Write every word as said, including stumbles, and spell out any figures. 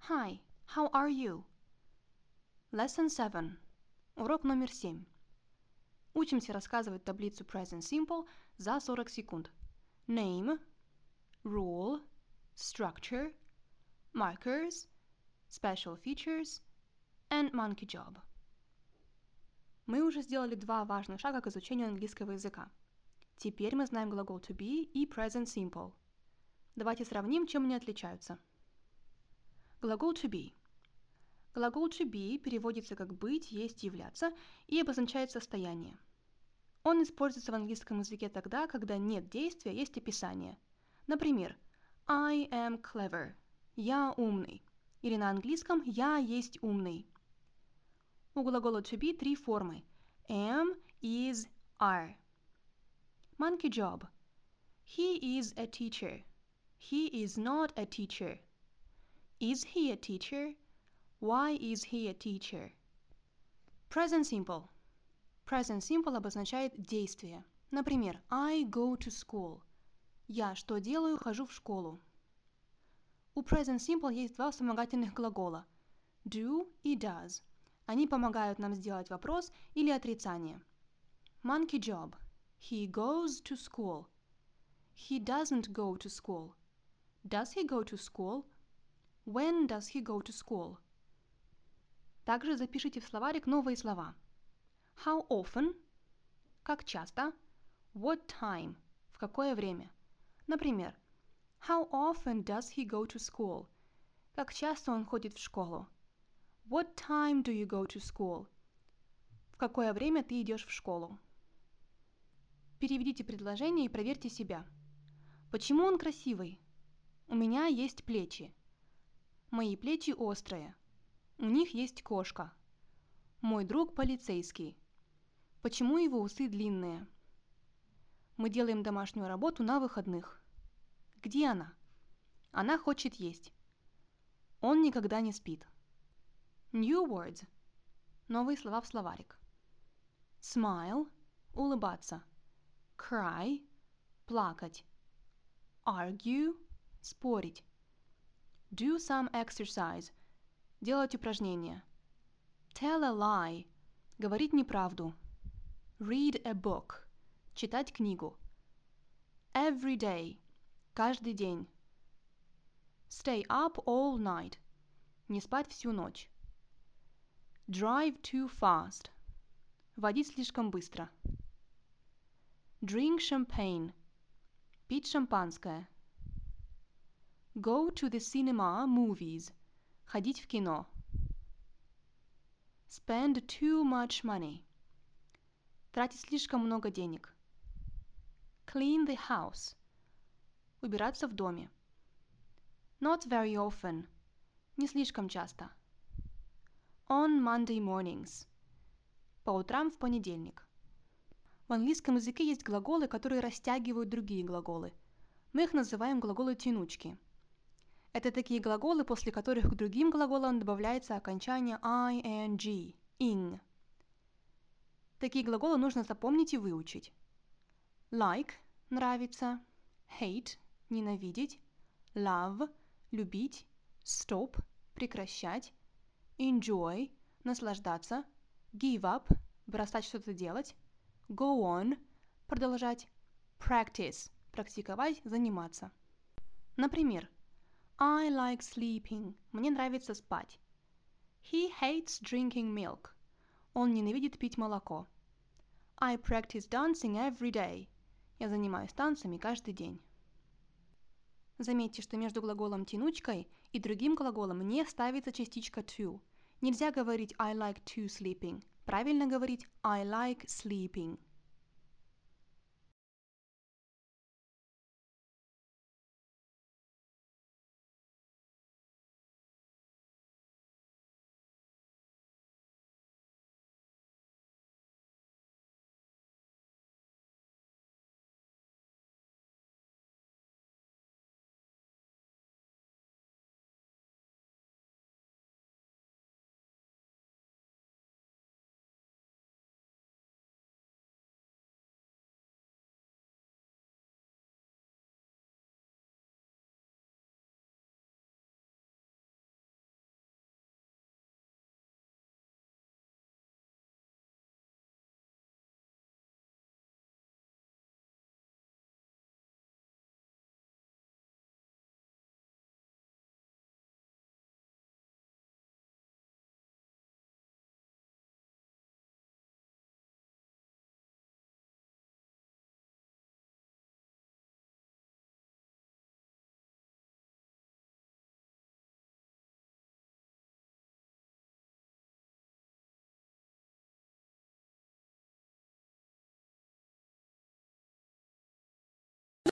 Hi, how are you? Lesson seven. Урок номер семь. Учимся рассказывать таблицу Present Simple за сорок секунд. Name, rule, structure, markers, special features and monkey job. Мы уже сделали два важных шага к изучению английского языка. Теперь мы знаем глагол to be и present simple. Давайте сравним, чем они отличаются. Глагол to be. Глагол to be переводится как быть, есть, являться и обозначает состояние. Он используется в английском языке тогда, когда нет действия, есть описание. Например, I am clever. Я умный. Или на английском я есть умный. У глагола to be три формы. Am, is, are. Monkey job. He is a teacher. He is not a teacher. Is he a teacher? Why is he a teacher? Present simple. Present simple обозначает действие. Например, I go to school. Я что делаю? Хожу в школу. У present simple есть два вспомогательных глагола do и does. Они помогают нам сделать вопрос или отрицание. Monkey job. He goes to school. He doesn't go to school. Does he go to school? When does he go to school? Также запишите в словарик новые слова. How often? Как часто? What time? В какое время? Например, How often does he go to school? Как часто он ходит в школу? What time do you go to school? В какое время ты идешь в школу? Переведите предложение и проверьте себя. Почему он красивый? У меня есть плечи. Мои плечи острые. У них есть кошка. Мой друг полицейский. Почему его усы длинные? Мы делаем домашнюю работу на выходных. Где она? Она хочет есть. Он никогда не спит. New words. Новые слова в словарик. Smile – улыбаться. Cry – плакать. Argue – спорить. Do some exercise – делать упражнения. Tell a lie – говорить неправду. Read a book – читать книгу. Every day – каждый день. Stay up all night – не спать всю ночь. Drive too fast – водить слишком быстро. Drink champagne – пить шампанское. Go to the cinema movies – ходить в кино. Spend too much money – тратить слишком много денег. Clean the house – убираться в доме. Not very often – не слишком часто. On Monday mornings – по утрам в понедельник. В английском языке есть глаголы, которые растягивают другие глаголы. Мы их называем глаголы-тянучки. Это такие глаголы, после которых к другим глаголам добавляется окончание ing, ing. Такие глаголы нужно запомнить и выучить. Like – нравится, hate – ненавидеть, love – любить, stop – прекращать, enjoy – наслаждаться, give up – бросать что-то делать, go on – продолжать, practice – практиковать, заниматься. Например, I like sleeping – мне нравится спать. He hates drinking milk – он ненавидит пить молоко. I practice dancing every day – я занимаюсь танцами каждый день. Заметьте, что между глаголом «тянучкой» и другим глаголом не ставится частичка to. Нельзя говорить I like to sleeping. Правильно говорить I like sleeping.